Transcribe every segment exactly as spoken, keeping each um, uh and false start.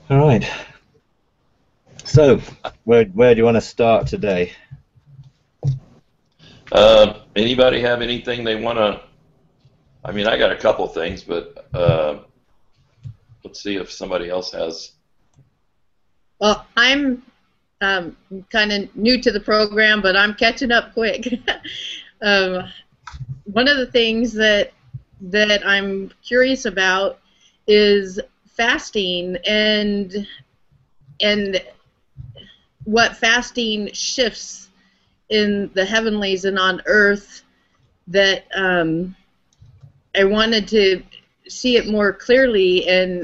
All right. So, where where do you want to start today? Uh, anybody have anything they want to? I mean, I got a couple things, but uh, let's see if somebody else has. Well, I'm um, kind of new to the program, but I'm catching up quick. um, one of the things that that I'm curious about is fasting and and what fasting shifts in the heavenlies and on earth. That um, I wanted to see it more clearly and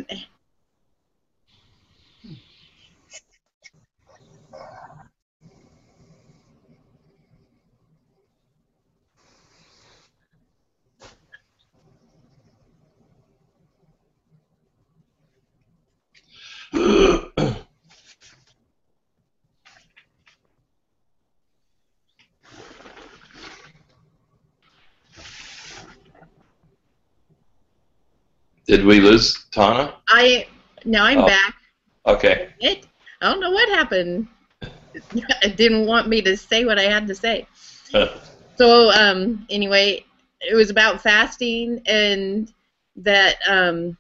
Did we lose Tana? I now I'm Oh, back. okay. It I don't know what happened. It didn't want me to say what I had to say. So um, anyway, it was about fasting and that um,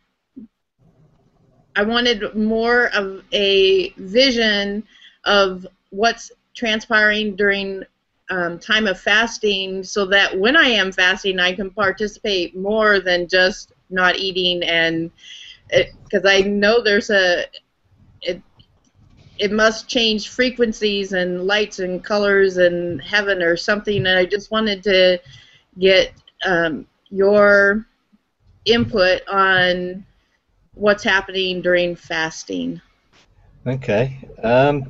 I wanted more of a vision of what's transpiring during um, time of fasting, so that when I am fasting, I can participate more than just not eating, and because I know there's a it, it must change frequencies and lights and colors and heaven or something, and I just wanted to get um, your input on what's happening during fasting. Okay. Um,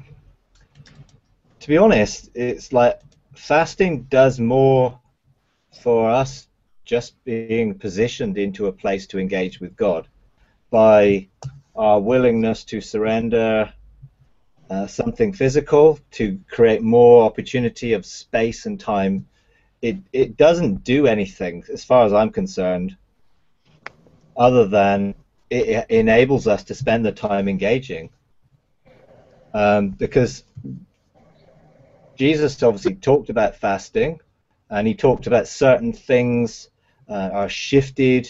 to be honest, it's like fasting does more for us just being positioned into a place to engage with God by our willingness to surrender uh, something physical to create more opportunity of space and time. It it doesn't do anything, as far as I'm concerned, other than it enables us to spend the time engaging. Um, because Jesus obviously talked about fasting, and he talked about certain things uh, are shifted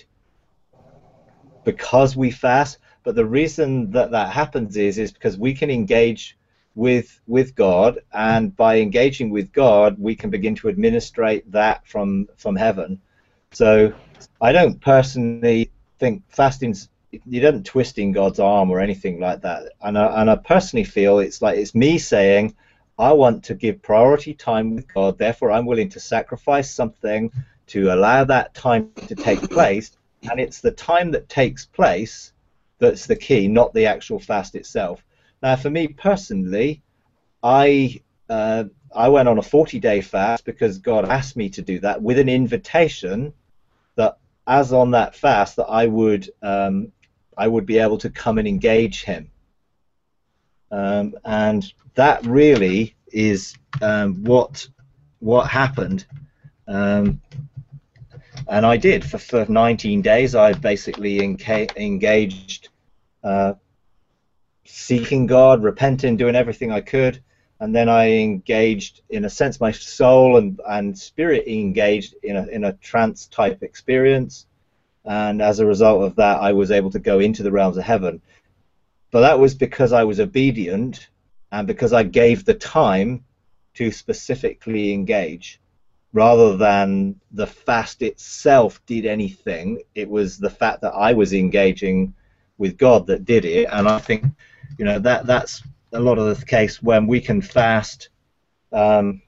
because we fast. But the reason that that happens is is because we can engage with with God, and by engaging with God, we can begin to administrate that from from heaven. So I don't personally think fasting's you don't twisting God's arm or anything like that. And I, and I personally feel it's like it's me saying, I want to give priority time with God, therefore I'm willing to sacrifice something to allow that time to take place, and it's the time that takes place that's the key, not the actual fast itself. Now, for me personally, I uh, I went on a forty-day fast because God asked me to do that with an invitation that, as on that fast, that I would um, I would be able to come and engage Him, um, and that really is um, what what happened. Um, and I did for, for nineteen days. I basically enca- engaged, uh, seeking God, repenting, doing everything I could, and then I engaged, in a sense, my soul and, and spirit engaged in a in a trance type experience, and as a result of that, I was able to go into the realms of heaven. But that was because I was obedient and because I gave the time to specifically engage, rather than the fast itself did anything. It was the fact that I was engaging with God that did it. And I think, you know, that that's a lot of the case when we can fast um,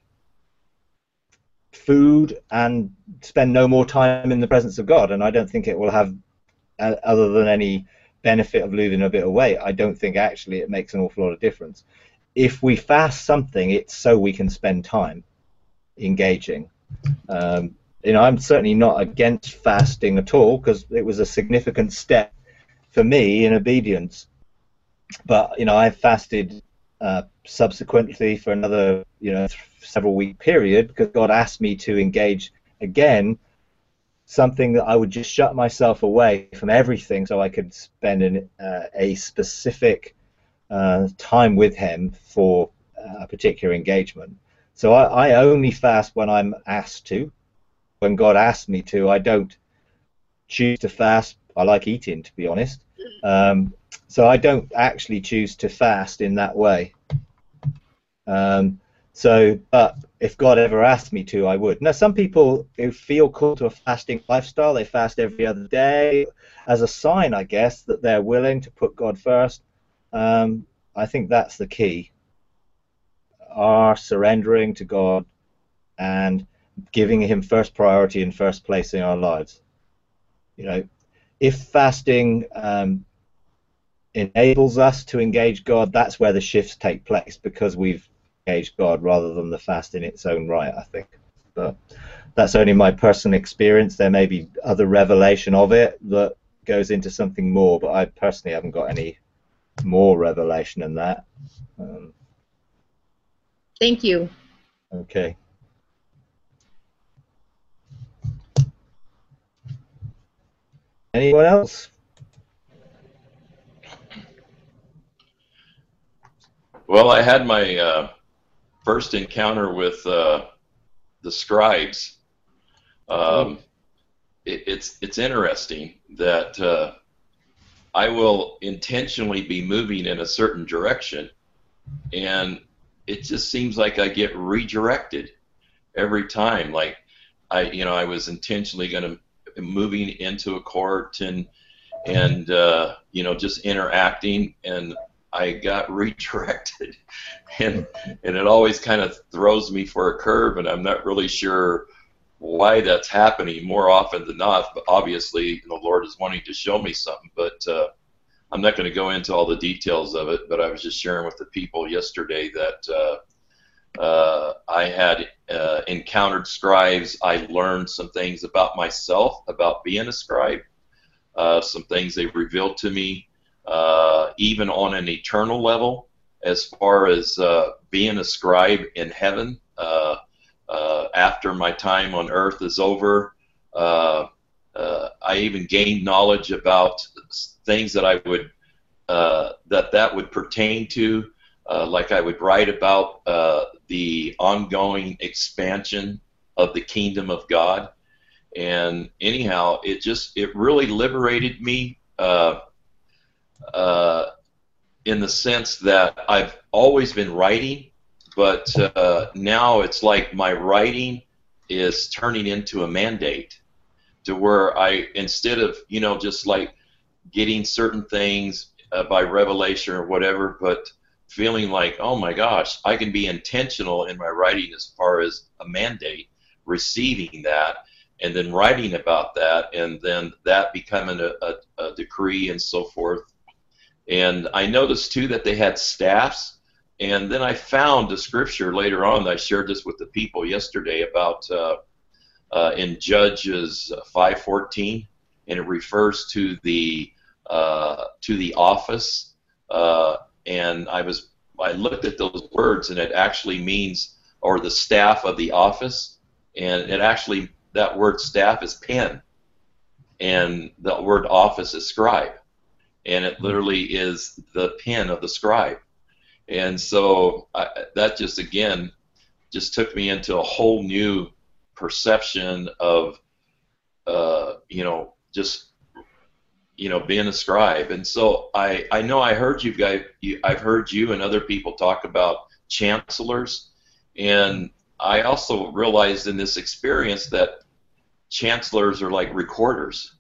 food and spend no more time in the presence of God. And I don't think it will have, uh, other than any benefit of losing a bit of weight, I don't think actually it makes an awful lot of difference. If we fast something, it's so we can spend time engaging. Um, you know, I'm certainly not against fasting at all, because it was a significant step for me in obedience. But you know, I fasted uh, subsequently for another, you know, several week period because God asked me to engage again, something that I would just shut myself away from everything so I could spend an, uh, a specific uh, time with Him for a particular engagement. So I, I only fast when I'm asked to, when God asks me to. I don't choose to fast. I like eating, to be honest. Um, so I don't actually choose to fast in that way. Um, so, but if God ever asked me to, I would. Now, some people who feel called to a fasting lifestyle, they fast every other day as a sign, I guess, that they're willing to put God first. Um, I think that's the key. Our surrendering to God and giving Him first priority and first place in our lives. You know, if fasting um, enables us to engage God, that's where the shifts take place, because we've engaged God rather than the fast in its own right, I think. But that's only my personal experience. There may be other revelation of it that goes into something more, but I personally haven't got any more revelation than that. Um, Thank you. okay. Anyone else? Well, I had my uh, first encounter with uh, the scribes. Um, it, it's it's interesting that uh, I will intentionally be moving in a certain direction, and it just seems like I get redirected every time. Like I, you know, I was intentionally going to moving into a court and and uh, you know, just interacting, and I got redirected, and and it always kind of throws me for a curve, and I'm not really sure why that's happening more often than not. But obviously, the Lord is wanting to show me something. But uh, I'm not going to go into all the details of it. But I was just sharing with the people yesterday that uh, uh, I had uh, encountered scribes. I learned some things about myself, about being a scribe. Uh, some things they revealed to me, uh, even on an eternal level, as far as uh, being a scribe in heaven. Uh, uh, after my time on earth is over, uh, uh, I even gained knowledge about things that I would uh, that that would pertain to, uh, like I would write about uh, the ongoing expansion of the kingdom of God. And anyhow, it just it really liberated me uh, uh, in the sense that I've always been writing, but uh, now it's like my writing is turning into a mandate, to where I, instead of, you know, just like getting certain things uh, by revelation or whatever, but feeling like, oh my gosh, I can be intentional in my writing as far as a mandate, receiving that, and then writing about that, and then that becoming a, a, a decree and so forth. And I noticed too that they had staffs, and then I found the scripture later on. I shared this with the people yesterday about uh, uh, in Judges five fourteen, and it refers to the uh, to the office. Uh, and I was I looked at those words, and it actually means, or the staff of the office, and it actually, that word staff is pen, and the word office is scribe, and it literally is the pen of the scribe. And so I, that just again just took me into a whole new perception of uh, you know, just you know, being a scribe. And so I I know I heard you guys you, I've heard you and other people talk about chancellors, and I also realized in this experience that chancellors are like recorders.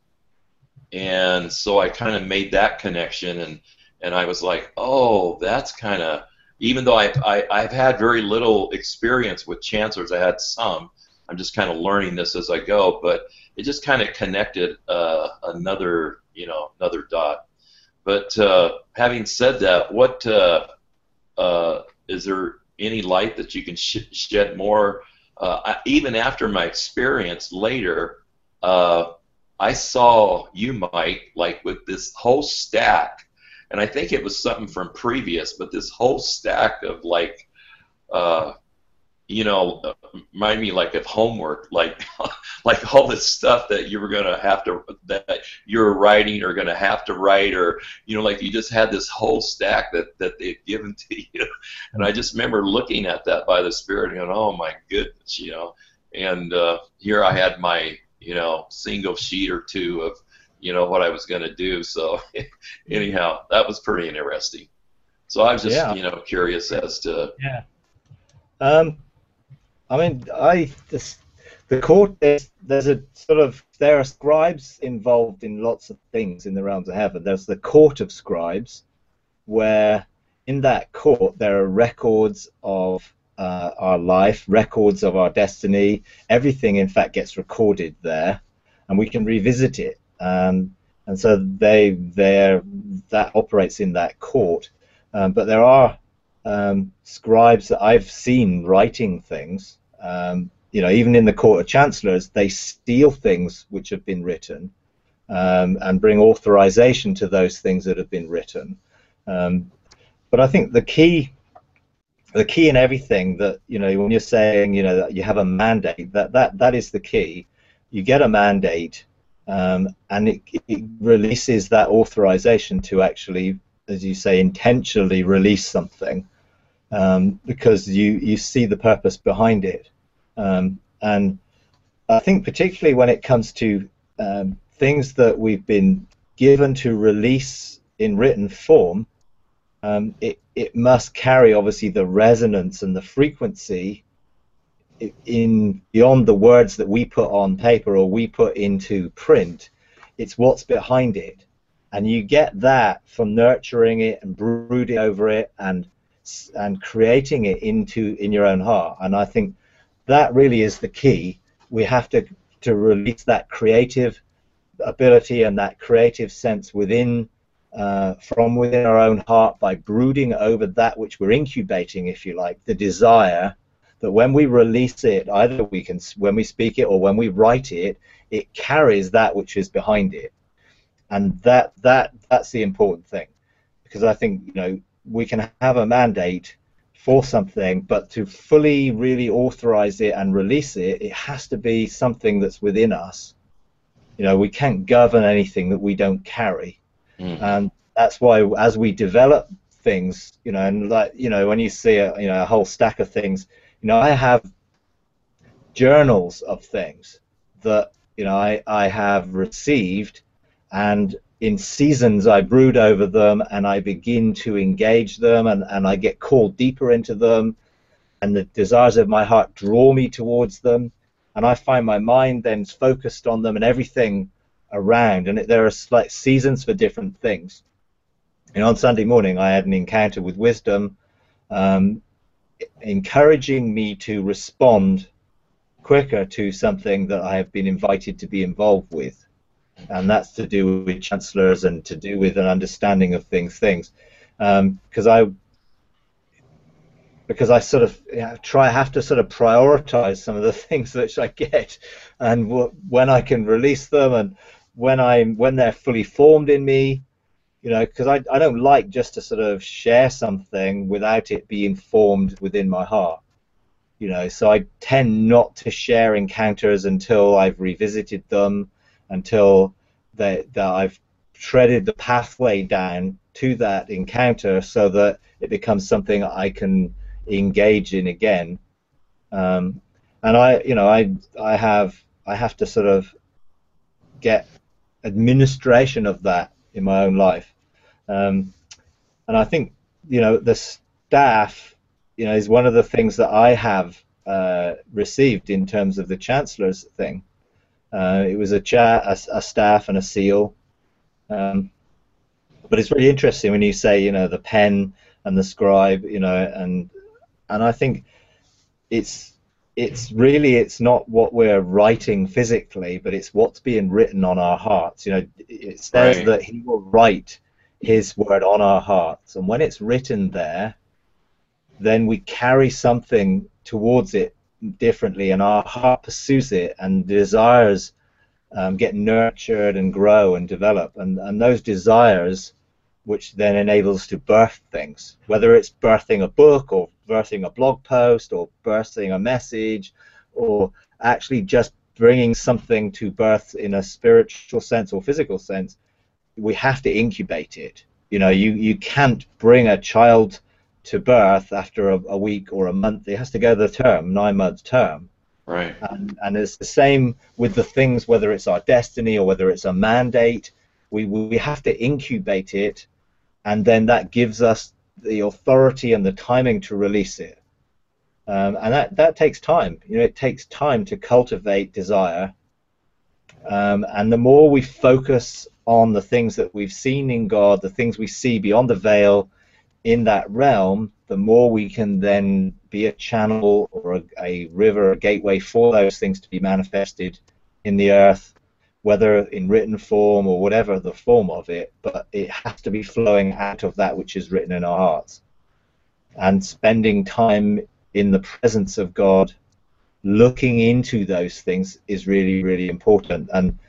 And so I kind of made that connection, and and I was like, oh, that's kind of, even though I, I, I've had very little experience with chancellors, I had some, I'm just kind of learning this as I go, but it just kind of connected uh, another, you know, another dot. But uh, having said that, what uh, uh, is there any light that you can sh shed more? Uh, I, even after my experience later, uh, I saw you, Mike, like with this whole stack, and I think it was something from previous, but this whole stack of like uh, you know, uh, remind me like of homework, like like all this stuff that you were gonna have to that you're writing or gonna have to write, or you know, like you just had this whole stack that that they'd given to you, and I just remember looking at that by the Spirit and going, oh my goodness, you know, and uh, here I had my you know single sheet or two of you know what I was gonna do. So anyhow, that was pretty interesting. So I was just Yeah. you know curious as to Yeah. Um, I mean, I this, the court. There's, there's a sort of there are scribes involved in lots of things in the realms of heaven. There's the court of scribes, where in that court there are records of uh, our life, records of our destiny. Everything, in fact, gets recorded there, and we can revisit it. Um, and so they there that operates in that court. Um, but there are um, scribes that I've seen writing things. Um, you know, even in the Court of Chancellors, they steal things which have been written um, and bring authorization to those things that have been written. Um, but I think the key, the key in everything that you know, when you're saying you know that you have a mandate, that that that is the key. You get a mandate, um, and it, it releases that authorization to actually, as you say, intentionally release something. Um, because you, you see the purpose behind it. Um, and I think particularly when it comes to um, things that we've been given to release in written form, um, it, it must carry obviously the resonance and the frequency in beyond the words that we put on paper or we put into print. It's what's behind it. And you get that from nurturing it and brooding over it and and creating it into in your own heart. And I think that really is the key. We have to to release that creative ability and that creative sense within uh, from within our own heart by brooding over that which we're incubating, if you like, the desire that when we release it, either we can when we speak it or when we write it, it carries that which is behind it. And that that that's the important thing, because I think you know we can have a mandate for something, but to fully really authorize it and release it, it has to be something that's within us. You know, we can't govern anything that we don't carry. Mm-hmm. And that's why as we develop things, you know, and like, you know, when you see a, you know, a whole stack of things, you know, I have journals of things that, you know, I, I have received, and in seasons I brood over them and I begin to engage them, and, and I get called deeper into them, and the desires of my heart draw me towards them, and I find my mind then focused on them and everything around, and it, there are like seasons for different things. You know, on Sunday morning I had an encounter with wisdom, um, encouraging me to respond quicker to something that I have been invited to be involved with. And that's to do with chancellors and to do with an understanding of things, things, because um, I, because I sort of you know, try have to sort of prioritize some of the things that I get, and w when I can release them, and when I'm when they're fully formed in me, you know, because I I don't like just to sort of share something without it being formed within my heart, you know. So I tend not to share encounters until I've revisited them, until that, that I've treaded the pathway down to that encounter, so that it becomes something I can engage in again. Um, and I, you know, I, I have, I have to sort of get administration of that in my own life. Um, and I think, you know, the staff, you know, is one of the things that I have uh, received in terms of the Chancellor's thing. Uh, it was a, cha a, a staff and a seal, um, but it's really interesting when you say, you know, the pen and the scribe, you know, and and I think it's it's really it's not what we're writing physically, but it's what's being written on our hearts. You know, it says right. that He will write His word on our hearts, and when it's written there, then we carry something towards it differently, and our heart pursues it, and desires um, get nurtured and grow and develop, and and those desires which then enables us to birth things, whether it's birthing a book or birthing a blog post or birthing a message, or actually just bringing something to birth in a spiritual sense or physical sense. We have to incubate it. You know, you, you can't bring a child to birth after a, a week or a month. It has to go the term, nine months term. Right. And, and it's the same with the things, whether it's our destiny or whether it's a mandate. We, we have to incubate it, and then that gives us the authority and the timing to release it. Um, and that, that takes time. You know, it takes time to cultivate desire. Um, and the more we focus on the things that we've seen in God, the things we see beyond the veil in that realm, the more we can then be a channel or a, a river, a gateway for those things to be manifested in the earth, whether in written form or whatever the form of it, but it has to be flowing out of that which is written in our hearts. And spending time in the presence of God, looking into those things, is really, really important. And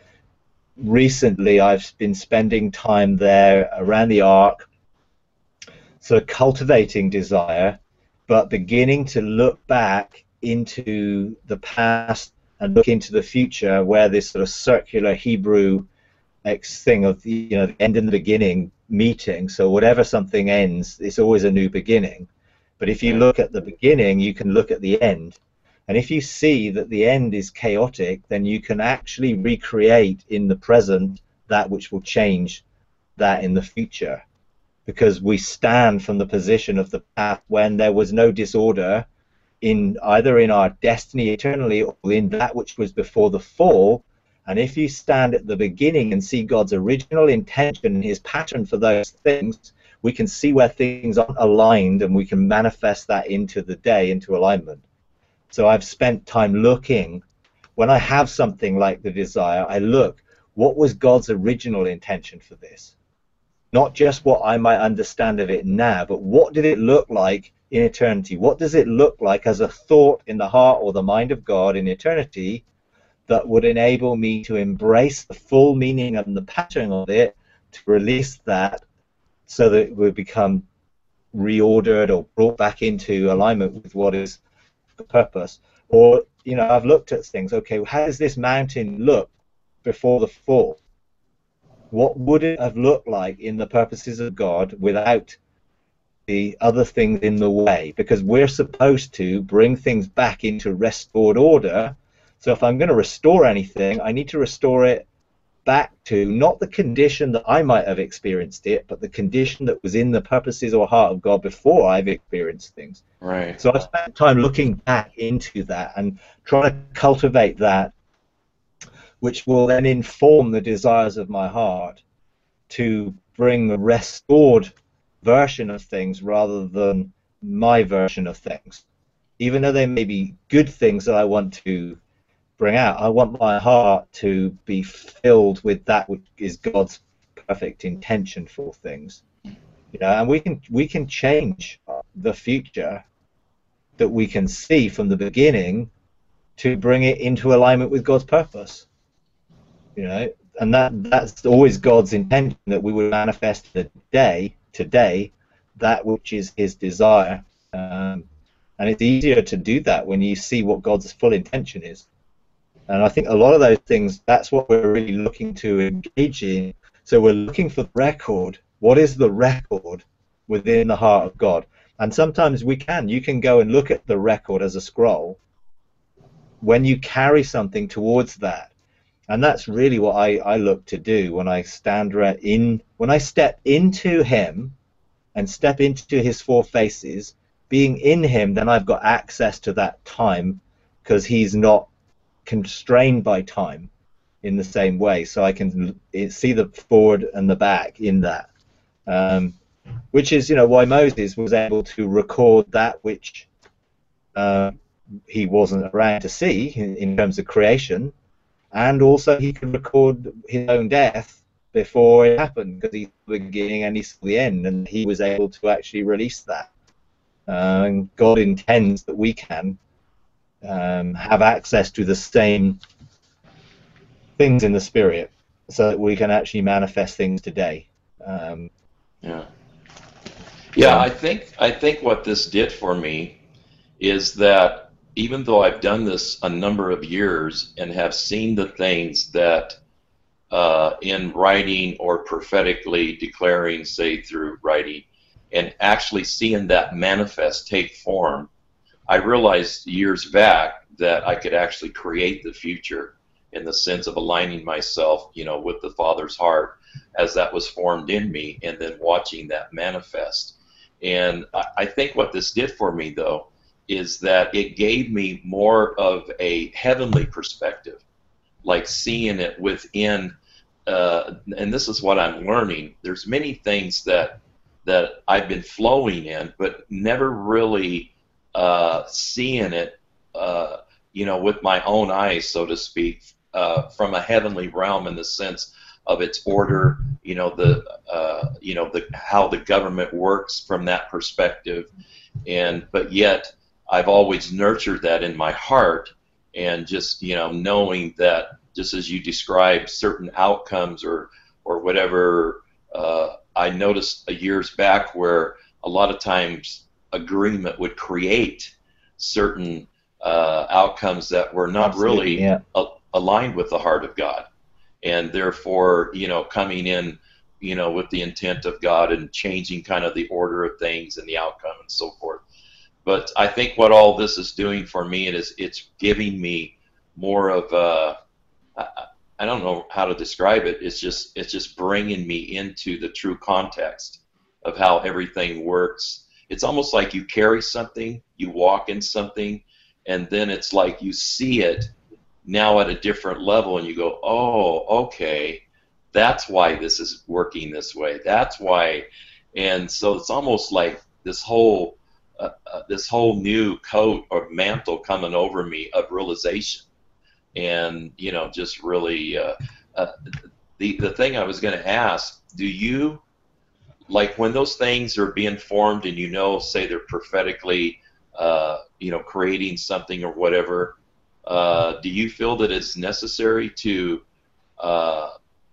recently I've been spending time there around the ark, sort of cultivating desire, but beginning to look back into the past and look into the future, where this sort of circular Hebrew X thing of the, you know, the end and the beginning meeting. So whatever something ends, it's always a new beginning. But if you look at the beginning, you can look at the end. And if you see that the end is chaotic, then you can actually recreate in the present that which will change that in the future. Because we stand from the position of the path when there was no disorder in either in our destiny eternally or in that which was before the fall. And if you stand at the beginning and see God's original intention, his pattern for those things, we can see where things aren't aligned, and we can manifest that into the day, into alignment. So I've spent time looking. When I have something like the desire, I look, what was God's original intention for this? Not just what I might understand of it now, but what did it look like in eternity? What does it look like as a thought in the heart or the mind of God in eternity that would enable me to embrace the full meaning and the pattern of it, to release that so that it would become reordered or brought back into alignment with what is the purpose? Or, you know, I've looked at things, okay, how does this mountain look before the fall? What would it have looked like in the purposes of God without the other things in the way? Because we're supposed to bring things back into restored order. So if I'm going to restore anything, I need to restore it back to not the condition that I might have experienced it, but the condition that was in the purposes or heart of God before I've experienced things. Right. So I've spent time looking back into that and trying to cultivate that, which will then inform the desires of my heart to bring a restored version of things rather than my version of things. Even though they may be good things that I want to bring out, I want my heart to be filled with that which is God's perfect intention for things. You know, and we can we can change the future that we can see from the beginning to bring it into alignment with God's purpose. You know, and that that's always God's intention, that we would manifest today, today, that which is his desire. Um, and it's easier to do that when you see what God's full intention is. And I think a lot of those things, that's what we're really looking to engage in. So we're looking for the record. What is the record within the heart of God? And sometimes we can. You can go and look at the record as a scroll when you carry something towards that. And that's really what I, I look to do when I stand in, when I step into him and step into his four faces. Being in him, then I've got access to that time, because he's not constrained by time in the same way, so I can see the forward and the back in that, um, which is, you know, why Moses was able to record that which uh, he wasn't around to see in, in terms of creation, and also he could record his own death before it happened, because he's the beginning and he's the end, and he was able to actually release that. Uh, and God intends that we can Um, have access to the same things in the spirit, so that we can actually manifest things today. Um, Yeah. Yeah, I think I think what this did for me is that even though I've done this a number of years and have seen the things that uh, in writing or prophetically declaring, say through writing, and actually seeing that manifest, take form, I realized years back that I could actually create the future in the sense of aligning myself, you know, with the Father's heart as that was formed in me, and then watching that manifest. And I I think what this did for me, though, is that it gave me more of a heavenly perspective, like seeing it within. Uh, and this is what I'm learning. There's many things that that I've been flowing in, but never really uh, seeing it, uh, you know, with my own eyes, so to speak, uh, from a heavenly realm in the sense of its order, you know, the, uh, you know, the how the government works from that perspective, and but yet I've always nurtured that in my heart, and just, you know, knowing that just as you described certain outcomes or or whatever. Uh, I noticed a years back where a lot of times agreement would create certain uh, outcomes that were not Absolutely, really yeah. a- aligned with the heart of God, and therefore, you know, coming in, you know, with the intent of God and changing kind of the order of things and the outcome and so forth. But I think what all this is doing for me is it's giving me more of a, I, I don't know how to describe it. It's just it's just bringing me into the true context of how everything works. It's almost like you carry something, you walk in something, and then it's like you see it now at a different level, and you go, oh, okay, that's why this is working this way. That's why, and so it's almost like this whole uh, uh, this whole new coat or mantle coming over me of realization. And, you know, just really uh, uh, the the thing I was going to ask, do you, like, when those things are being formed and, you know, say they're prophetically uh, you know, creating something or whatever, uh, do you feel that it's necessary to uh,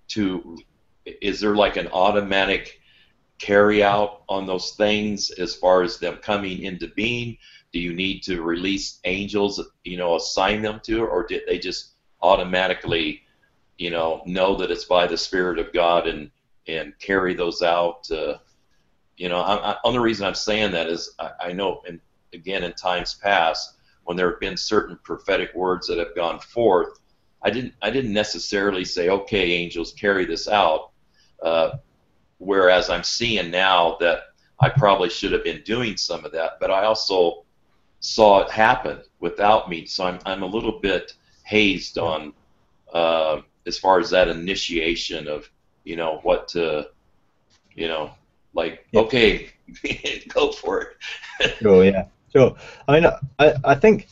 to is there like an automatic carry out on those things as far as them coming into being? Do you need to release angels, you know, assign them to, or did they just automatically, you know, know that it's by the Spirit of God and and carry those out? Uh, you know, I, I, only reason I'm saying that is I, I know, and again, in times past, when there have been certain prophetic words that have gone forth, I didn't I didn't necessarily say, okay, angels, carry this out. Uh, whereas I'm seeing now that I probably should have been doing some of that, but I also saw it happen without me, so I'm I'm a little bit hazed on uh, as far as that initiation of, you know, what to, you know, like, Yeah. okay, go for it. Sure, yeah, sure. I mean, I, I think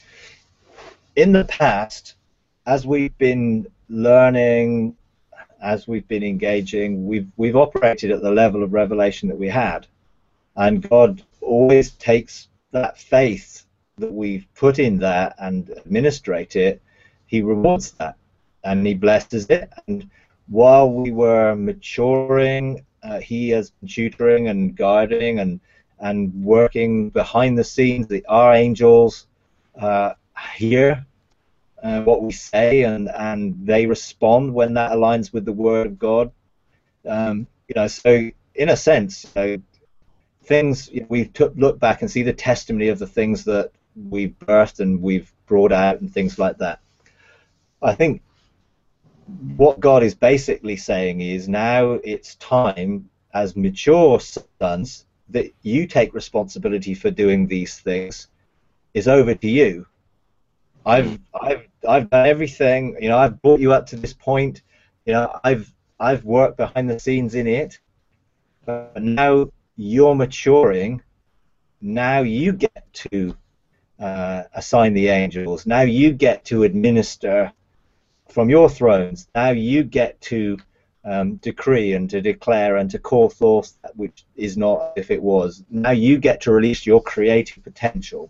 in the past, as we've been learning, as we've been engaging, we've we've operated at the level of revelation that we had, and God always takes that faith that we've put in that and administrate it. He rewards that, and He blesses it. And while we were maturing, uh, He has been tutoring and guiding and and working behind the scenes. The our angels uh, hear uh, what we say, and and they respond when that aligns with the Word of God. Um, you know, so in a sense, you know, things we took look back and see the testimony of the things that we've birthed and we've brought out and things like that. I think what God is basically saying is now it's time, as mature sons, that you take responsibility for doing these things. Is over to you. I've I've I've done everything. You know, I've brought you up to this point. You know, I've I've worked behind the scenes in it. But now you're maturing. Now you get to uh, assign the angels. Now you get to administer from your thrones. Now you get to um, decree and to declare and to call forth that which is not if it was. Now you get to release your creative potential.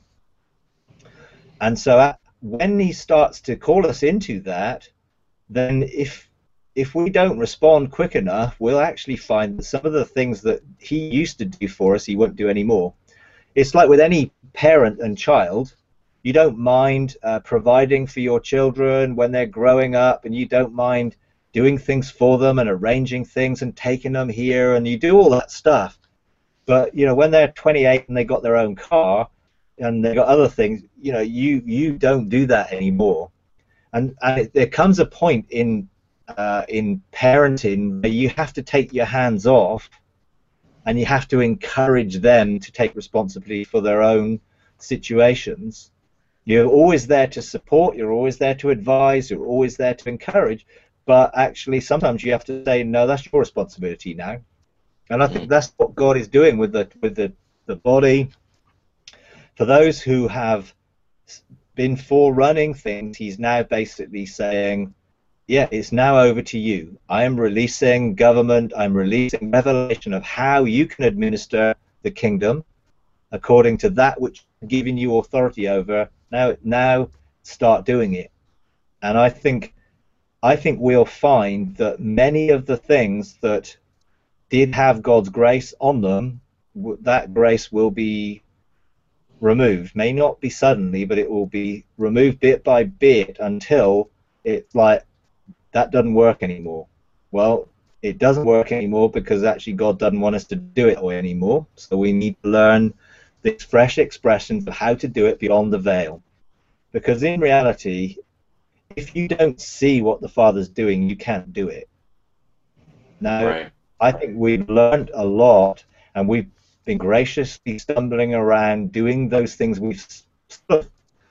And so at, when He starts to call us into that, then if if we don't respond quick enough, we'll actually find that some of the things that he used to do for us, he won't do anymore. It's like with any parent and child. You don't mind uh, providing for your children when they're growing up, and you don't mind doing things for them and arranging things and taking them here, and you do all that stuff. But you know, when they're twenty-eight and they got their own car and they got other things, you know, you you don't do that anymore. And, and it, there comes a point in uh, in parenting where you have to take your hands off, and you have to encourage them to take responsibility for their own situations. You're always there to support, you're always there to advise, you're always there to encourage, but actually sometimes you have to say, no, that's your responsibility now. And I think that's what God is doing with the with the, the body. For those who have been forerunning things, he's now basically saying, yeah, it's now over to you. I am releasing government, I'm releasing revelation of how you can administer the kingdom according to that which I'm giving you authority over. Now, now start doing it. And I think, I think we'll find that many of the things that did have God's grace on them, that grace will be removed. May not be suddenly, but it will be removed bit by bit until it's like, that doesn't work anymore. Well, it doesn't work anymore because actually God doesn't want us to do it anymore. So we need to learn these fresh expressions of how to do it beyond the veil. Because in reality, if you don't see what the Father's doing, you can't do it. Now, right. I think we've learned a lot, and we've been graciously stumbling around doing those things we've sort of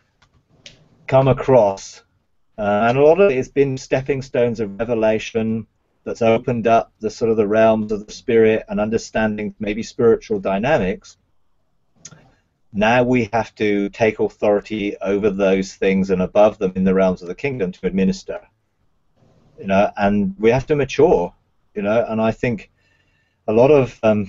come across. Uh, and a lot of it has been stepping stones of revelation that's opened up the sort of the realms of the spirit and understanding maybe spiritual dynamics. Now we have to take authority over those things and above them in the realms of the kingdom to administer, you know, and we have to mature, you know, and I think a lot of um,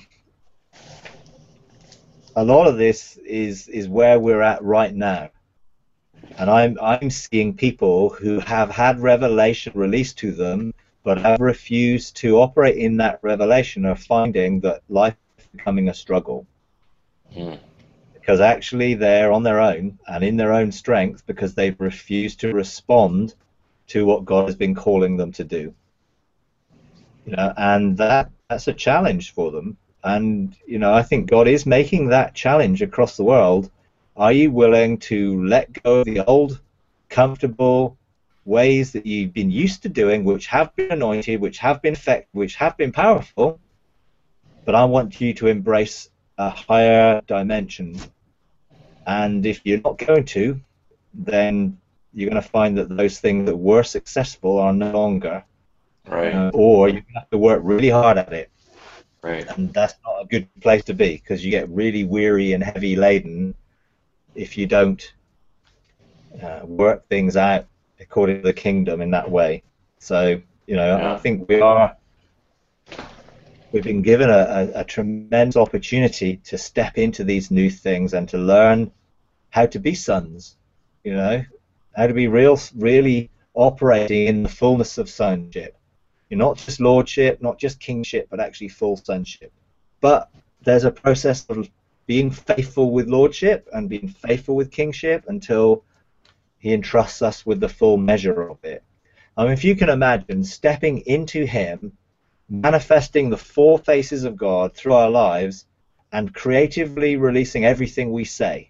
a lot of this is is where we're at right now, and I'm I'm seeing people who have had revelation released to them, but have refused to operate in that revelation, are finding that life is becoming a struggle. Mm. Because actually they're on their own and in their own strength because they've refused to respond to what God has been calling them to do. You know, and that that's a challenge for them. And you know, I think God is making that challenge across the world. Are you willing to let go of the old, comfortable ways that you've been used to doing, which have been anointed, which have been effective, which have been powerful, but I want you to embrace a higher dimension. And if you're not going to, then you're going to find that those things that were successful are no longer. Right. Uh, or you have to work really hard at it. Right. And that's not a good place to be, because you get really weary and heavy laden if you don't uh, work things out according to the kingdom in that way. So, you know, yeah. I think we are We've been given a, a, a tremendous opportunity to step into these new things and to learn how to be sons, you know, how to be real, really operating in the fullness of sonship. You're not just lordship, not just kingship, but actually full sonship. But there's a process of being faithful with lordship and being faithful with kingship until he entrusts us with the full measure of it. I mean, if you can imagine stepping into him, manifesting the four faces of God through our lives and creatively releasing everything we say.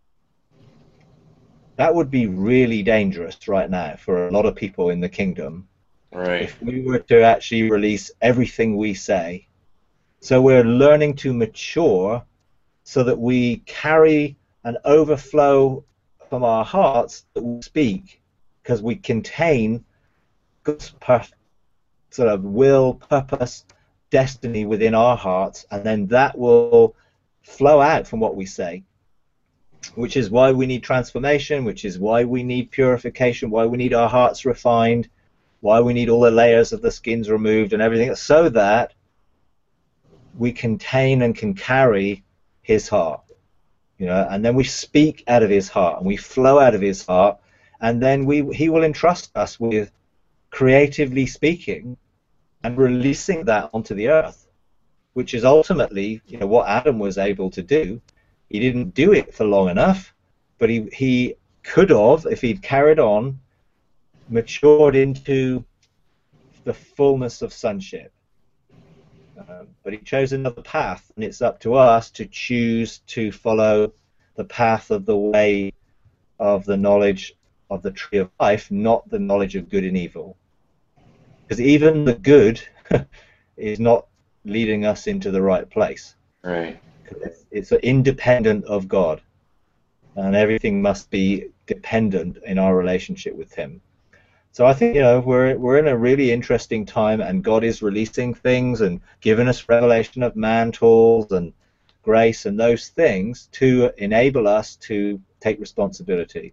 That would be really dangerous right now for a lot of people in the kingdom. Right. If we were to actually release everything we say. So we're learning to mature so that we carry an overflow from our hearts that we speak, because we contain God's perfect sort of will, purpose, destiny within our hearts, and then that will flow out from what we say, which is why we need transformation, which is why we need purification, why we need our hearts refined, why we need all the layers of the skins removed and everything, so that we contain and can carry his heart, you know, and then we speak out of his heart and we flow out of his heart, and then we he will entrust us with creatively speaking, and releasing that onto the earth, which is ultimately, you know, what Adam was able to do. He didn't do it for long enough, but he he could have, if he'd carried on, matured into the fullness of sonship. Um, but he chose another path, and it's up to us to choose to follow the path of the way of the knowledge of the tree of life, not the knowledge of good and evil. Because even the good is not leading us into the right place. Right. It's, it's independent of God, and everything must be dependent in our relationship with Him. So I think, you know, we're we're in a really interesting time, and God is releasing things and giving us revelation of man tools and grace and those things to enable us to take responsibility.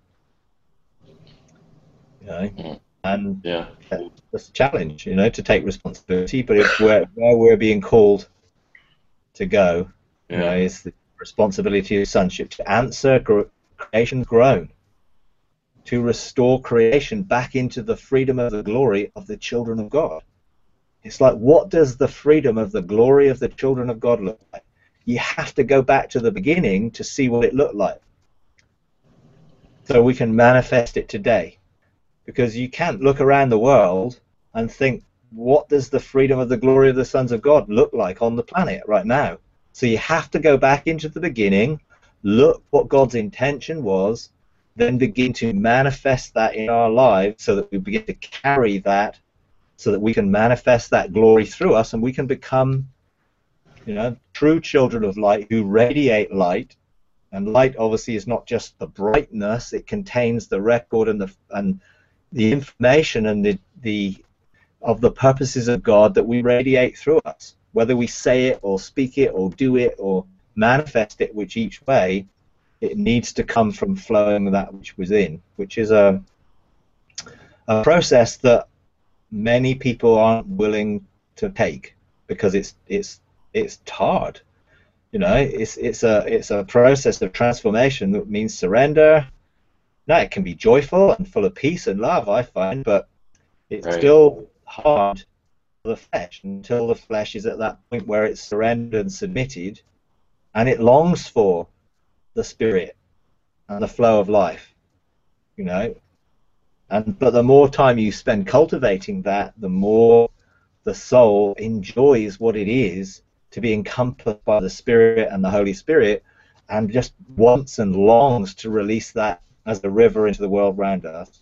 You know, Mm. and Yeah. that's a challenge, you know, to take responsibility. But if we're where we're being called to go, you Yeah. know, is the responsibility of sonship to answer gr- creation's groan, to restore creation back into the freedom of the glory of the children of God. It's like, what does the freedom of the glory of the children of God look like? You have to go back to the beginning to see what it looked like, so we can manifest it today. Because you can't look around the world and think, what does the freedom of the glory of the sons of God look like on the planet right now? So you have to go back into the beginning, look what God's intention was, then begin to manifest that in our lives, so that we begin to carry that, so that we can manifest that glory through us, and we can become, you know, true children of light who radiate light. And light obviously is not just the brightness; it contains the record and the and the information and the the of the purposes of God that we radiate through us, whether we say it or speak it or do it or manifest it, which each way, it needs to come from flowing that which was in, which is a, a process that many people aren't willing to take, because it's it's it's hard. You know, it's it's a it's a process of transformation that means surrender. Now, it can be joyful and full of peace and love, I find, but it's Right. still hard for the flesh until the flesh is at that point where it's surrendered and submitted, and it longs for the Spirit and the flow of life, you know. And but the more time you spend cultivating that, the more the soul enjoys what it is to be encompassed by the Spirit and the Holy Spirit, and just wants and longs to release that as a river into the world around us.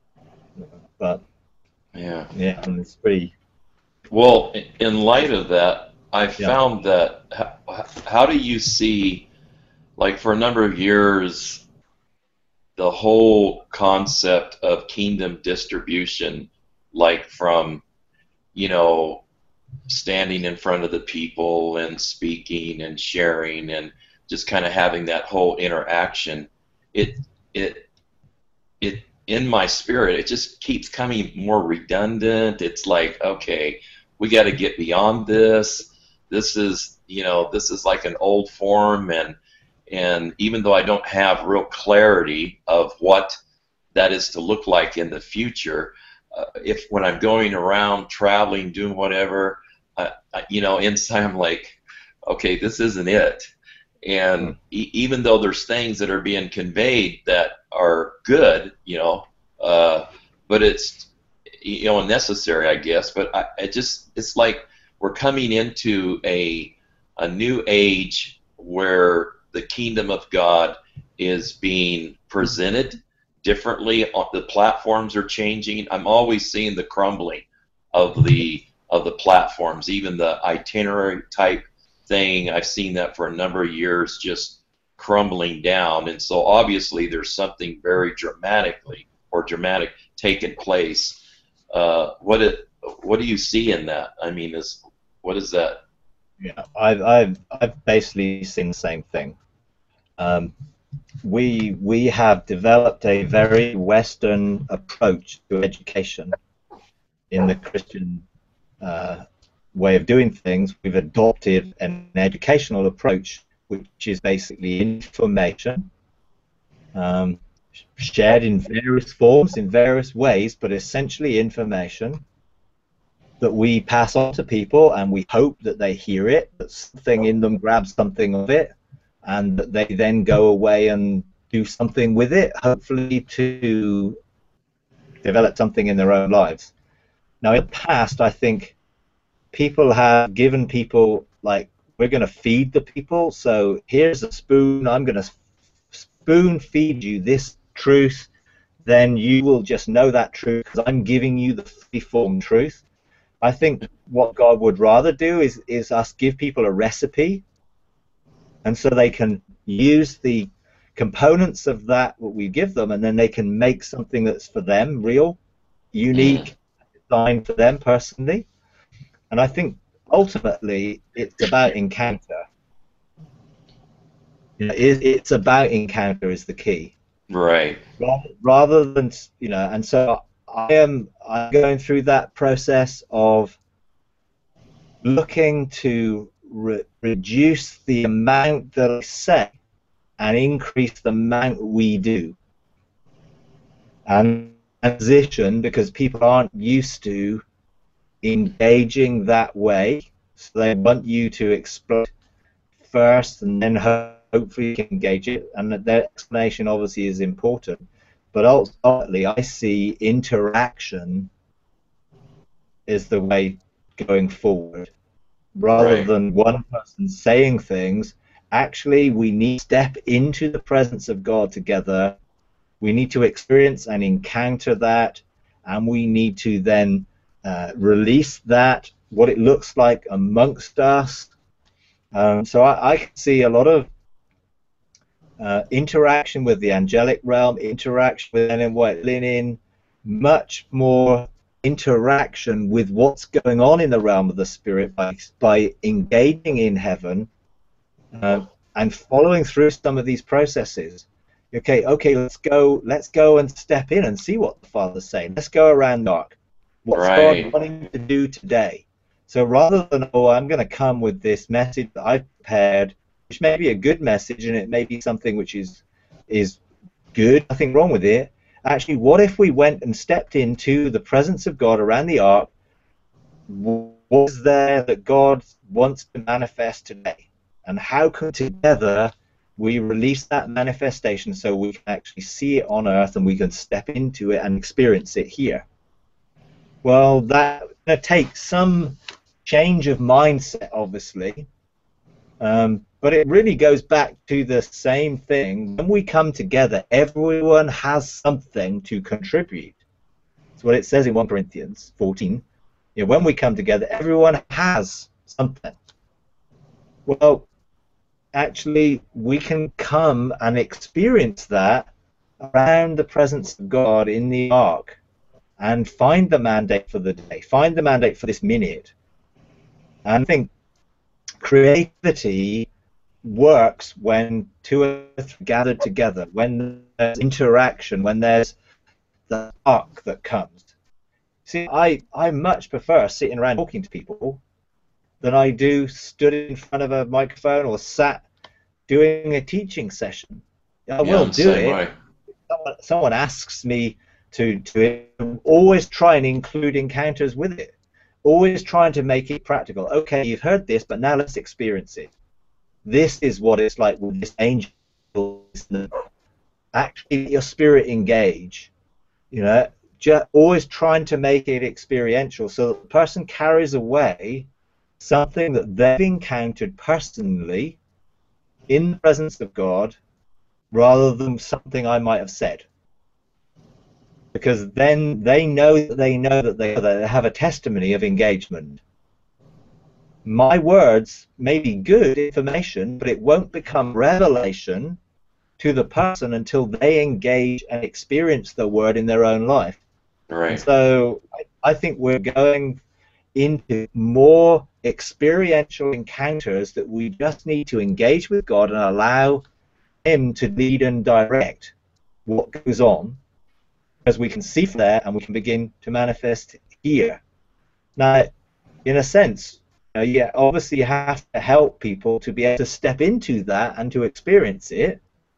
But Yeah. yeah, and it's pretty. Well, i- in light of that, I Yeah. found that how, how do you see, like for a number of years, the whole concept of kingdom distribution, like from, you know, standing in front of the people and speaking and sharing and just kind of having that whole interaction, it it it in my spirit, it just keeps coming more redundant. It's like, okay, we got to get beyond this. This is, you know, this is like an old form, and and even though I don't have real clarity of what that is to look like in the future, uh, if when I'm going around traveling, doing whatever, uh, I- you know, inside I'm like, okay, this isn't it. And e- even though there's things that are being conveyed that are good, you know, uh, but it's, you know, necessary, I guess. But I, it just, it's like we're coming into a a new age where the kingdom of God is being presented differently. The platforms are changing. I'm always seeing the crumbling of the of the platforms, even the itinerary type thing. I've seen that for a number of years, just crumbling down. And so obviously there's something very dramatically or dramatic taking place. Uh, what it what do you see in that? I mean, is what is that? Yeah, I've I've I've basically seen the same thing. Um, we we have developed a very Western approach to education in the Christian uh, way of doing things. We've adopted an educational approach, which is basically information, um, shared in various forms, in various ways, but essentially information that we pass on to people, and we hope that they hear it, that something in them grabs something of it, and that they then go away and do something with it, hopefully to develop something in their own lives. Now, in the past, I think people have given people, like, we're going to feed the people, so here's a spoon, I'm going to spoon feed you this truth, then you will just know that truth because I'm giving you the fully formed truth. I think what God would rather do is, is us give people a recipe, and so they can use the components of that, what we give them, and then they can make something that's for them, real, unique, designed for them personally. And I think ultimately it's about encounter. You know, it, it's about encounter is the key. Right. Rather, rather than, you know, and so I am I'm going through that process of looking to re reduce the amount that I say and increase the amount we do. And transition, because people aren't used to engaging that way, so they want you to explore first and then hopefully you can engage it, and their explanation obviously is important, but ultimately I see interaction is the way going forward, rather Right. than one person saying things. Actually, we need to step into the presence of God together. We need to experience and encounter that, and we need to then uh, release that, what it looks like amongst us. Um, so I, I can see a lot of uh, interaction with the angelic realm, interaction with men in white linen, much more interaction with what's going on in the realm of the spirit by, by engaging in heaven uh, and following through some of these processes. Okay, okay, let's go. Let's go and step in and see what the Father's saying. Let's go around dark. What's Right. God wanting to do today? So rather than, oh, I'm going to come with this message that I've prepared, which may be a good message and it may be something which is is good, nothing wrong with it. Actually, what if we went and stepped into the presence of God around the ark? What is there that God wants to manifest today? And how can together we release that manifestation so we can actually see it on earth and we can step into it and experience it here? Well, that's going to take some change of mindset, obviously, um, but it really goes back to the same thing. When we come together, everyone has something to contribute. That's what it says in First Corinthians fourteen. You know, when we come together, everyone has something. Well, actually, we can come and experience that around the presence of God in the ark and find the mandate for the day, find the mandate for this minute. And I think creativity works when two or three gathered together, when there's interaction, when there's the ark that comes. See, I, I much prefer sitting around talking to people than I do stood in front of a microphone or sat doing a teaching session. I Yeah, will I'm the do same it. way. Someone, someone asks me to, to always try and include encounters with it. Always trying to make it practical. Okay, you've heard this, but now let's experience it. This is what it's like with this angel. Actually, your spirit engage. You know, just always trying to make it experiential so that the person carries away something that they've encountered personally in the presence of God, rather than something I might have said. Because then they know that they know that they, that they have a testimony of engagement. My words may be good information, but it won't become revelation to the person until they engage and experience the word in their own life. Right. And so I, I think we're going into more experiential encounters that we just need to engage with God and allow Him to lead and direct what goes on, because we can see from there and we can begin to manifest here. Now, in a sense, you know, yeah, obviously you have to help people to be able to step into that and to experience it,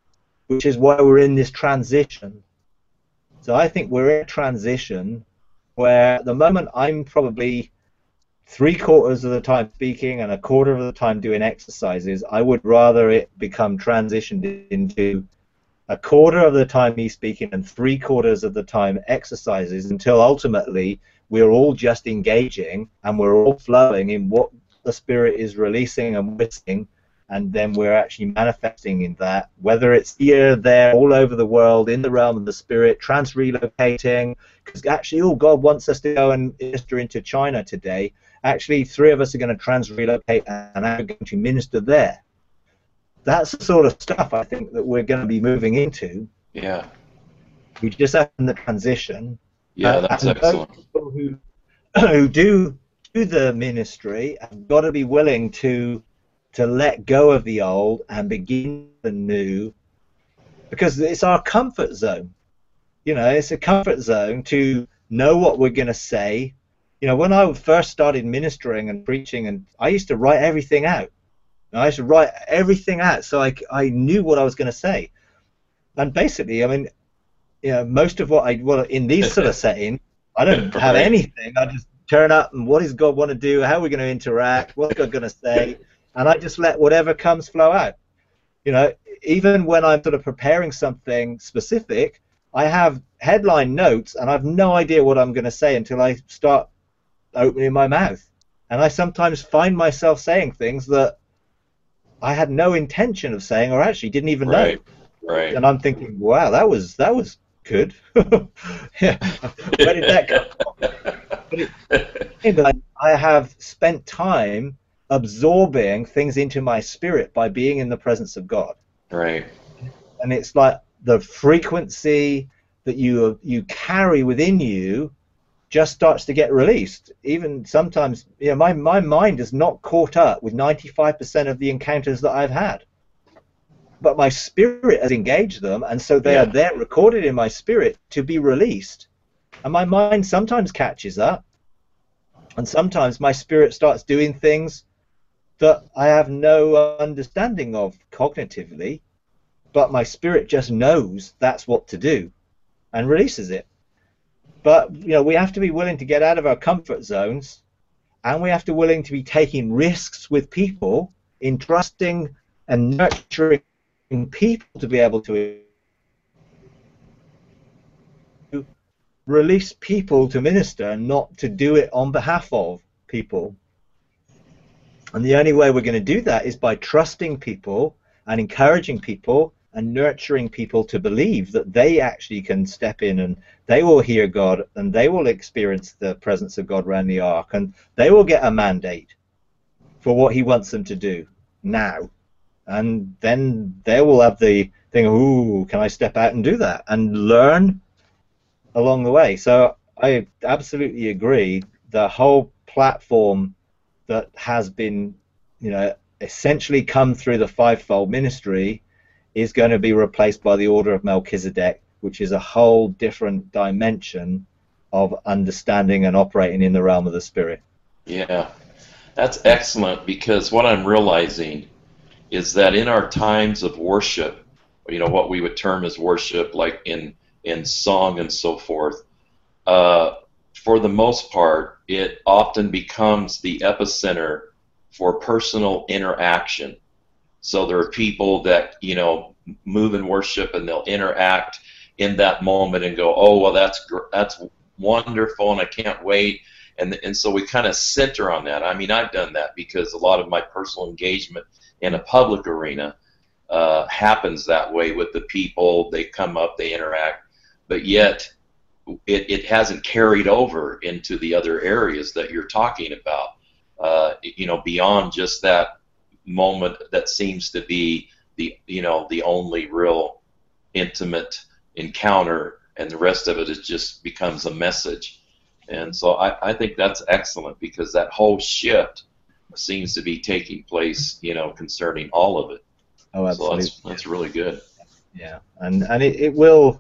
which is why we're in this transition. So I think we're in a transition where at the moment I'm probably three quarters of the time speaking and a quarter of the time doing exercises. I would rather it become transitioned into a quarter of the time me speaking and three quarters of the time exercises, until ultimately we're all just engaging and we're all flowing in what the Spirit is releasing and whistling, and then we're actually manifesting in that, whether it's here, there, all over the world, in the realm of the Spirit, trans-relocating, because actually, oh, God wants us to go and minister into China today. Actually, three of us are going to trans-relocate and are going to minister there. That's the sort of stuff I think that we're going to be moving into. Yeah. We just have the transition. Yeah, that's and excellent. Those people who, who do, do the ministry have got to be willing to to let go of the old and begin the new, because it's our comfort zone. You know, it's a comfort zone to know what we're going to say. You know, when I first started ministering and preaching, and I used to write everything out. I used to write everything out so I, I knew what I was going to say. And basically, I mean, you know, most of what I, well, in these sort of settings, I don't have Right. anything. I just turn up and what does God want to do? How are we going to interact? What's God going to say? And I just let whatever comes flow out. You know, even when I'm sort of preparing something specific, I have headline notes and I've no idea what I'm going to say until I start opening my mouth. And I sometimes find myself saying things that I had no intention of saying, or actually didn't even Right. know. Right. And I'm thinking, wow, that was that was good. Yeah. Where did that come from? But it, I have spent time absorbing things into my spirit by being in the presence of God. Right. And it's like the frequency that you you carry within you just starts to get released. Even sometimes, you know, my, my mind is not caught up with ninety-five percent of the encounters that I've had. But my spirit has engaged them, and so they Yeah. are there recorded in my spirit to be released. And my mind sometimes catches up, and sometimes my spirit starts doing things that I have no understanding of cognitively, but my spirit just knows that's what to do and releases it. But you know, we have to be willing to get out of our comfort zones, and we have to be willing to be taking risks with people, in trusting and nurturing people to be able to release people to minister, not to do it on behalf of people. And the only way we're going to do that is by trusting people and encouraging people and nurturing people to believe that they actually can step in and they will hear God and they will experience the presence of God around the ark, and they will get a mandate for what he wants them to do now. And then they will have the thing, ooh, can I step out and do that? And learn along the way. So I absolutely agree. The whole platform that has been, you know, essentially come through the fivefold ministry is going to be replaced by the order of Melchizedek, which is a whole different dimension of understanding and operating in the realm of the Spirit. Yeah, that's excellent, because what I'm realizing is that in our times of worship, you know, what we would term as worship, like in, in song and so forth, uh, for the most part, it often becomes the epicenter for personal interaction. So there are people that, you know, move in worship and they'll interact in that moment and go, oh, well, that's gr- that's wonderful and I can't wait. And, and so we kind of center on that. I mean, I've done that because a lot of my personal engagement in a public arena uh, happens that way with the people. They come up, they interact, but yet it, it hasn't carried over into the other areas that you're talking about, uh, you know, beyond just that moment that seems to be the, you know, the only real intimate encounter, and the rest of it is just becomes a message. And so I, I think that's excellent, because that whole shift seems to be taking place, you know, concerning all of it. Oh, absolutely. So that's, that's really good. Yeah, and and it, it will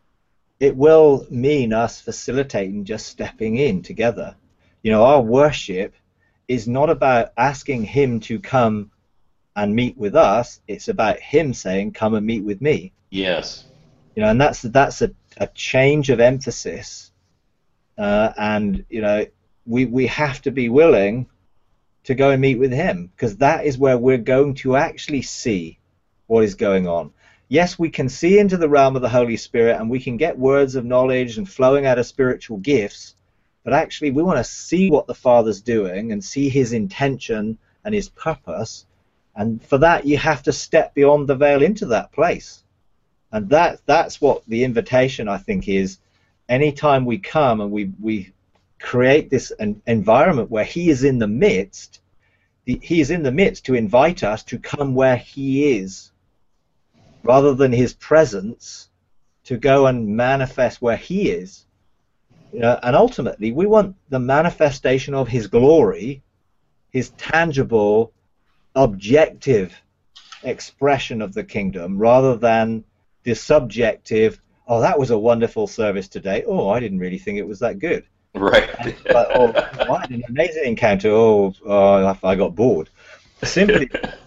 it will mean us facilitating just stepping in together. You know, our worship is not about asking him to come and meet with us. It's about him saying, come and meet with me. Yes. You know, and that's that's a, a change of emphasis, uh, and you know, we we have to be willing to go and meet with him, because that is where we're going to actually see what is going on. Yes, we can see into the realm of the Holy Spirit, and we can get words of knowledge and flowing out of spiritual gifts, but actually we want to see what the Father's doing and see his intention and his purpose, and for that you have to step beyond the veil into that place. And that that's what the invitation, I think, is. Anytime we come and we we create this an environment where he is in the midst, the, he is in the midst to invite us to come where he is, rather than his presence to go and manifest where he is. You know, and ultimately we want the manifestation of his glory, his tangible, objective expression of the kingdom, rather than the subjective, oh, that was a wonderful service today, oh, I didn't really think it was that good. Right. But, oh, I had an amazing encounter, oh, oh I got bored. Simply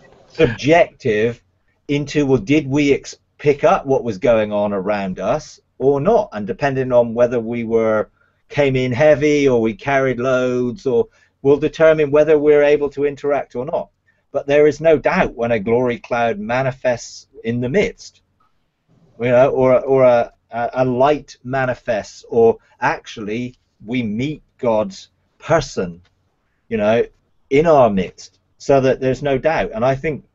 subjective into, well, did we ex pick up what was going on around us or not? And depending on whether we were came in heavy or we carried loads, or will determine whether we're able to interact or not. But there is no doubt when a glory cloud manifests in the midst, you know, or or a a light manifests, or actually we meet God's person, you know, in our midst, so that there's no doubt. And I think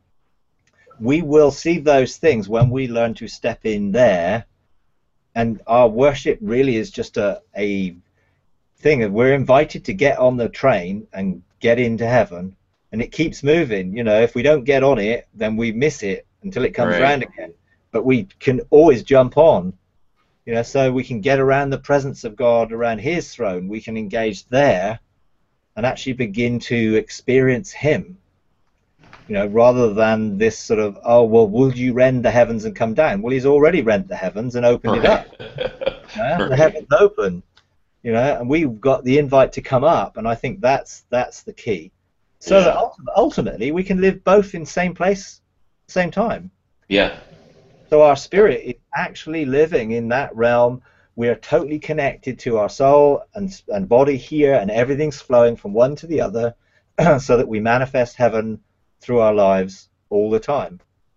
we will see those things when we learn to step in there, and our worship really is just a, a thing. We're invited to get on the train and get into heaven, and it keeps moving. You know, if we don't get on it, then we miss it until it comes right. around again. But we can always jump on, you know, so we can get around the presence of God, around his throne. We can engage there and actually begin to experience him. You know, rather than this sort of, oh, well, will you rend the heavens and come down? Well, he's already rent the heavens and opened right. it up. Yeah? The heavens open, you know, and we've got the invite to come up, and I think that's that's the key. So yeah. that ultimately we can live both in the same place, same time. Yeah. So our spirit is actually living in that realm. We are totally connected to our soul and and body here, and everything's flowing from one to the other, so that we manifest heaven through our lives all the time.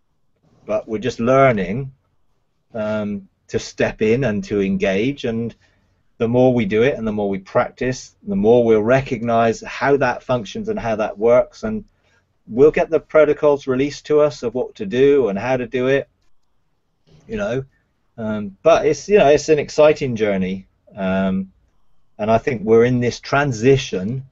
But we're just learning um, to step in and to engage, and the more we do it and the more we practice, the more we'll recognize how that functions and how that works, and we'll get the protocols released to us of what to do and how to do it, you know. Um, but it's, you know, it's an exciting journey, um, and I think we're in this transition,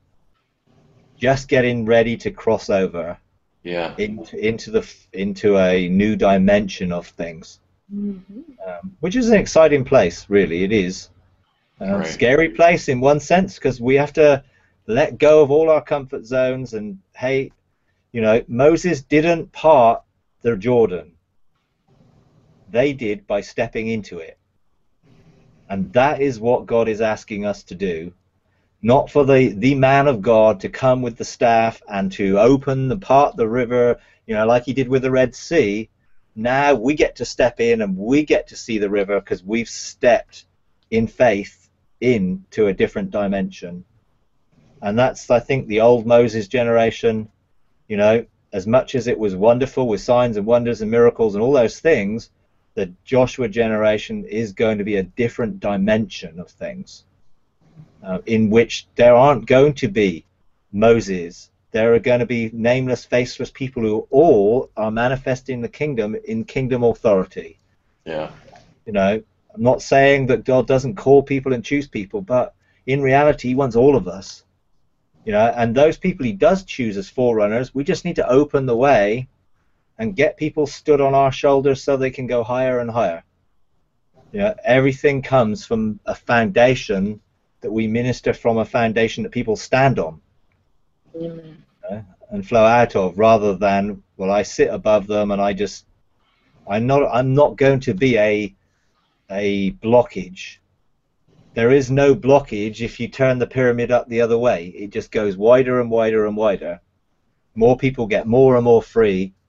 just getting ready to cross over. Yeah. Into into the into a new dimension of things, mm-hmm. um, which is an exciting place. Really, it is a um, right. scary place in one sense, because we have to let go of all our comfort zones. And hey, you know, Moses didn't part the Jordan; they did by stepping into it, and that is what God is asking us to do. Not for the, the man of God to come with the staff and to open and part the river, you know, like he did with the Red Sea. Now we get to step in and we get to see the river, because we've stepped in faith into a different dimension. And that's, I think, the old Moses generation, you know, as much as it was wonderful with signs and wonders and miracles and all those things, the Joshua generation is going to be a different dimension of things. Uh, in which there aren't going to be Moses. There are going to be nameless, faceless people who all are manifesting the kingdom in kingdom authority. Yeah. You know, I'm not saying that God doesn't call people and choose people, but in reality, he wants all of us. You know, and those people he does choose as forerunners, we just need to open the way and get people stood on our shoulders so they can go higher and higher. You know, everything comes from a foundation that we minister from, a foundation that people stand on. Amen. You know, and flow out of, rather than, well, I sit above them and I just, I'm not, I'm not going to be a, a blockage. There is no blockage if you turn the pyramid up the other way. It just goes wider and wider and wider. More people get more and more free,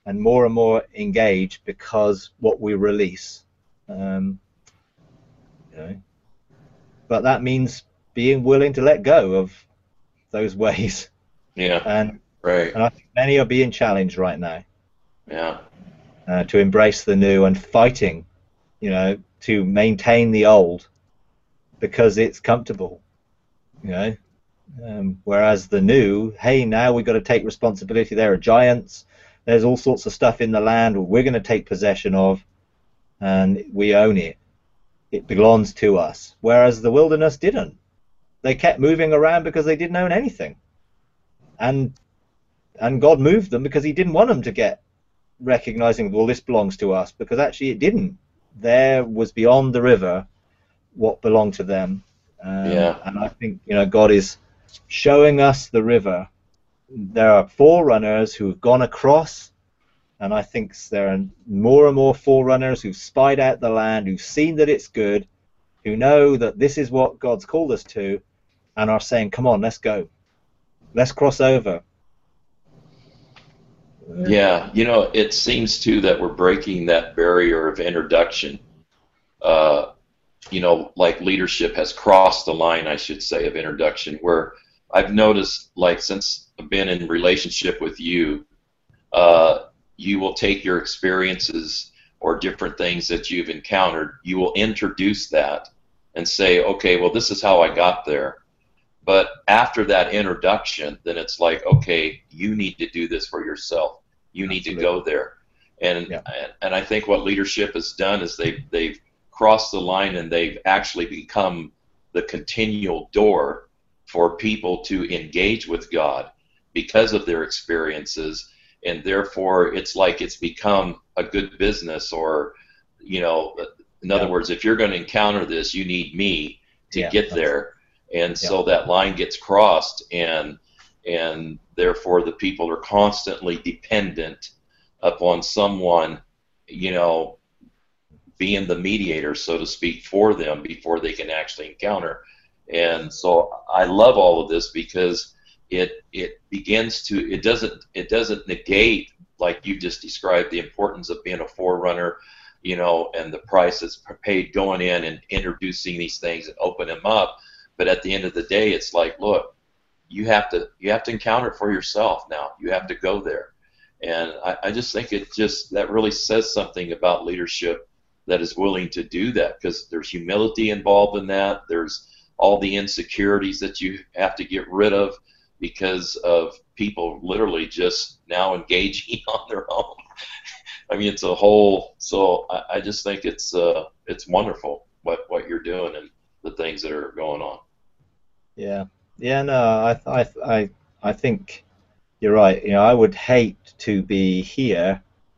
and more and more engaged because what we release. Um, you know, but that means being willing to let go of those ways. Yeah. And right. And I think many are being challenged right now. Yeah. Uh, to embrace the new and fighting, you know, to maintain the old because it's comfortable, you know. Um, whereas the new, hey, now we've got to take responsibility. There are giants. There's all sorts of stuff in the land we're going to take possession of, and we own it. It belongs to us. Whereas the wilderness didn't. They kept moving around because they didn't own anything. And and God moved them because he didn't want them to get recognizing, well, this belongs to us, because actually it didn't. There was beyond the river what belonged to them. Um, yeah. And I think, you know, God is showing us the river. There are forerunners who have gone across, and I think there are more and more forerunners who've spied out the land, who've seen that it's good, who know that this is what God's called us to, and are saying, come on, let's go. Let's cross over. Yeah, you know, it seems too that we're breaking that barrier of introduction. Uh, you know, like leadership has crossed the line, I should say, of introduction, where I've noticed, like, since I've been in relationship with you, uh, you will take your experiences or different things that you've encountered, you will introduce that and say, okay, well, this is how I got there. But after that introduction, then it's like, okay, you need to do this for yourself. You need Absolutely. to go there. And, yeah. and and I think what leadership has done is they've, they've crossed the line, and they've actually become the continual door for people to engage with God because of their experiences. And therefore, it's like it's become a good business, or, you know, in yeah. other words, if you're going to encounter this, you need me to yeah, get there. And so yeah. that line gets crossed, and and therefore the people are constantly dependent upon someone, you know, being the mediator, so to speak, for them before they can actually encounter. And so I love all of this because it it begins to it doesn't it doesn't negate, like you just described, the importance of being a forerunner, you know, and the price that's paid going in and introducing these things and open them up. But at the end of the day, it's like, look, you have to you have to encounter it for yourself now. You have to go there. And I, I just think it just that really says something about leadership that is willing to do that, because there's humility involved in that. There's all the insecurities that you have to get rid of because of people literally just now engaging on their own. I mean, it's a whole. So I, I just think it's uh, it's wonderful what what you're doing and the things that are going on. Yeah, yeah, no, I, I, I, I think you're right. You know, I would hate to be here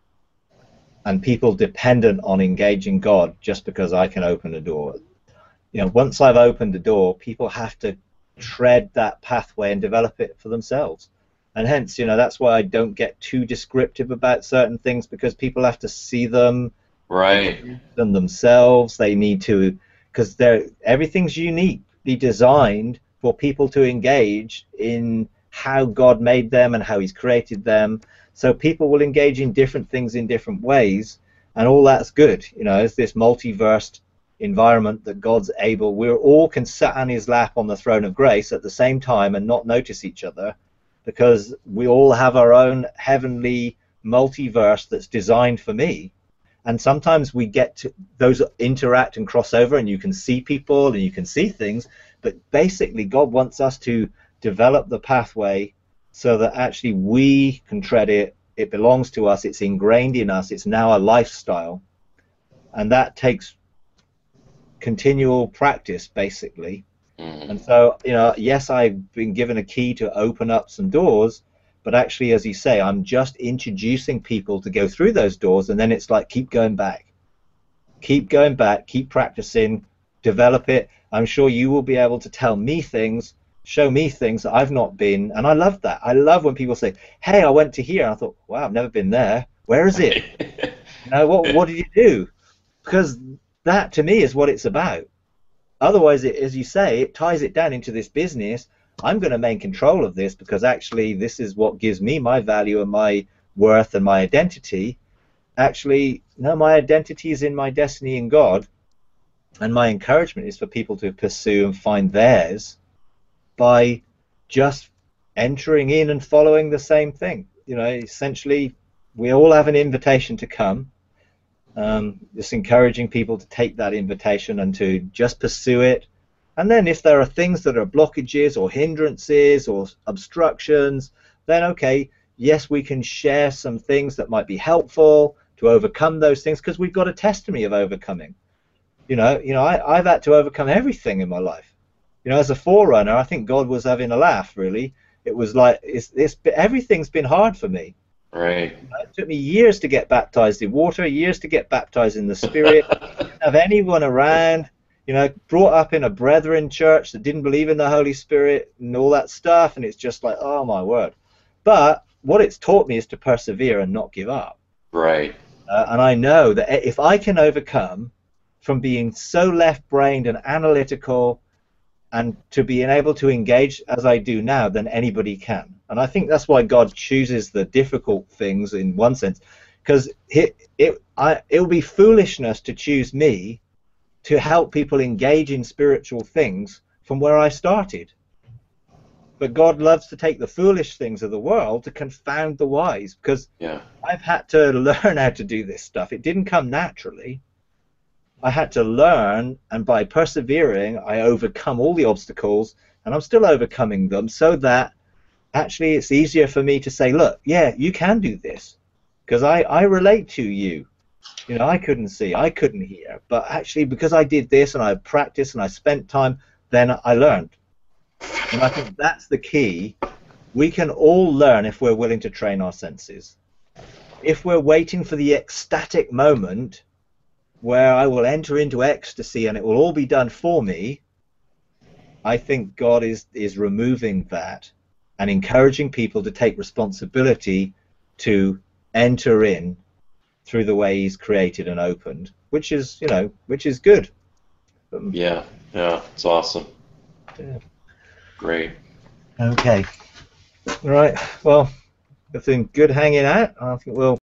and people dependent on engaging God just because I can open a door. You know, once I've opened the door, people have to tread that pathway and develop it for themselves. And hence, you know, that's why I don't get too descriptive about certain things, because people have to see them, right, them themselves. They need to, because they're everything's uniquely designed for people to engage in how God made them and how He's created them. So people will engage in different things in different ways, and all that's good. You know, it's this multiverse environment that God's able. We all can sit on His lap on the throne of grace at the same time and not notice each other, because we all have our own heavenly multiverse that's designed for me. And sometimes we get to those interact and cross over, and you can see people and you can see things, but basically God wants us to develop the pathway so that actually we can tread it. It belongs to us. It's ingrained in us. It's now a lifestyle. And that takes continual practice, basically. Mm. And so, you know, yes, I've been given a key to open up some doors, but actually, as you say, I'm just introducing people to go through those doors, and then it's like, keep going back. Keep going back, keep practicing, develop it. I'm sure you will be able to tell me things, show me things that I've not been, and I love that. I love when people say, hey, I went to here, and I thought, wow, I've never been there. Where is it? You know, what, what did you do? Because that, to me, is what it's about. Otherwise, it, as you say, it ties it down into this business. I'm going to maintain control of this because actually this is what gives me my value and my worth and my identity. Actually, no, my identity is in my destiny in God, and my encouragement is for people to pursue and find theirs by just entering in and following the same thing. You know, essentially, we all have an invitation to come. Um, just encouraging people to take that invitation and to just pursue it. And then if there are things that are blockages or hindrances or obstructions, then okay, yes, we can share some things that might be helpful to overcome those things, because we've got a testimony of overcoming. You know, you know, I, I've had to overcome everything in my life. You know, as a forerunner, I think God was having a laugh, really. It was like, it's, it's, everything's been hard for me. Right. It took me years to get baptized in water, years to get baptized in the Spirit. Didn't have anyone around, you know, brought up in a brethren church that didn't believe in the Holy Spirit and all that stuff, and it's just like, oh my word. But what it's taught me is to persevere and not give up. Right. Uh, and I know that if I can overcome from being so left-brained and analytical and to being able to engage as I do now, then anybody can. And I think that's why God chooses the difficult things in one sense, because it, it, I, it will be foolishness to choose me to help people engage in spiritual things from where I started. But God loves to take the foolish things of the world to confound the wise, because yeah. I've had to learn how to do this stuff. It didn't come naturally. I had to learn, and by persevering, I overcome all the obstacles, and I'm still overcoming them, so that actually it's easier for me to say, look, yeah, you can do this, because I, I relate to you. You know, I couldn't see, I couldn't hear, but actually because I did this and I practiced and I spent time, then I learned. And I think that's the key. We can all learn if we're willing to train our senses. If we're waiting for the ecstatic moment where I will enter into ecstasy and it will all be done for me, I think God is, is removing that and encouraging people to take responsibility to enter in through the way He's created and opened, which is, you know, which is good. Um, yeah, yeah, it's awesome. Yeah. Great. Okay. All right. Well, it's been good hanging out. I think we'll